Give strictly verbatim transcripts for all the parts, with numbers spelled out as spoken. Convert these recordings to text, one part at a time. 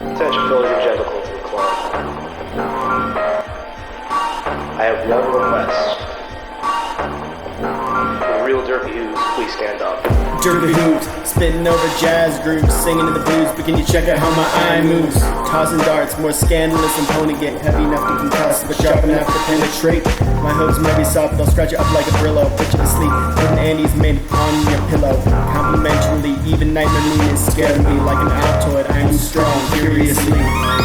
Attention Philadelphia Gentlemen to the club. I have one request. The real Derpy Who's, please stand up. Derpy Who's, spitting over jazz grooves, singing to the blues, but can you check out how my eye moves? Tossing darts, more scandalous than pony get heavy enough to concuss, but sharp enough to penetrate. My hooves might be soft, but I'll scratch it up like a Brillo. Put you to sleep, with an Andy's made on your pillow. Complimentarily, even Nightmare Moon is scared of me like an Altoid. I am strong, furiously.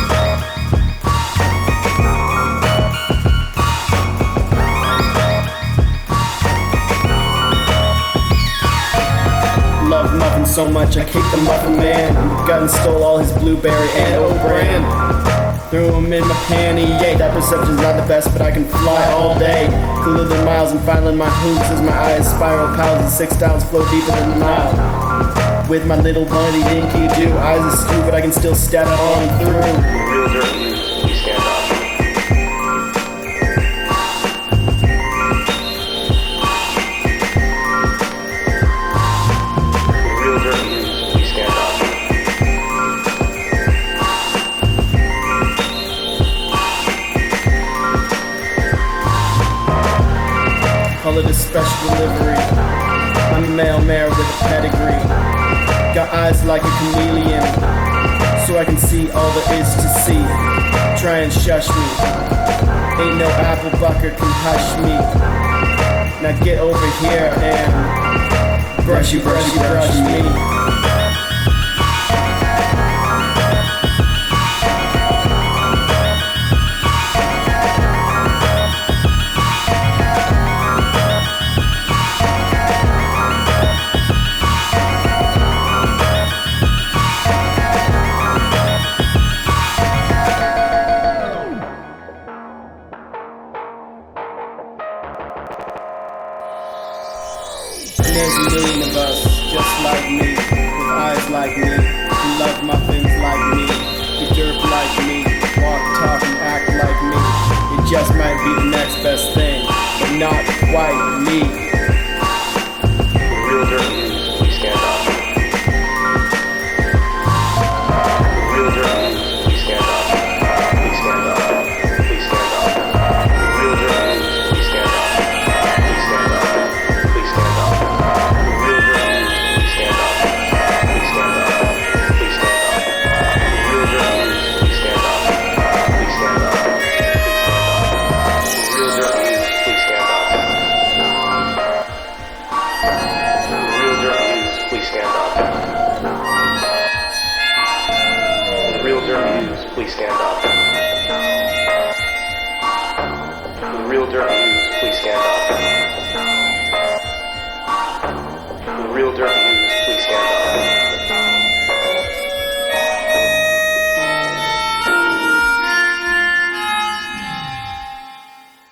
Love muffin so much I kicked the muffin man. Got and stole all his blueberry and old brand. Threw him in my panty, yay. That perception's not the best, but I can fly all day. Cooler than miles and filing my hoops as my eyes spiral. Pals and six styles flow deeper than a mile. With my little buddy Dinky do, eyes askew, but I can still step on through. Real Derpy Who's, please stand up. Call it a special delivery. I'm a male mare with a pedigree. Got eyes like a chameleon, so I can see all there is to see. Try and shush me. Ain't no apple bucker can hush me. Now get over here and brushy, brushy, brush me. There's a million of us, just like me, with eyes like me, who love muffins like me, who derp like me, walk, talk, and act like me. It just might be the next best thing, but not quite me. The real Derpy Who's, please stand up. The real Derpy Who's, please stand up. Please stand up. Please stand up. The real Derpy Who's, please stand up. Please stand up. Please stand up. Please stand up. The real Derpy Who's, please stand up. The real Derpy Who's, please stand up. The real Derpy Who's.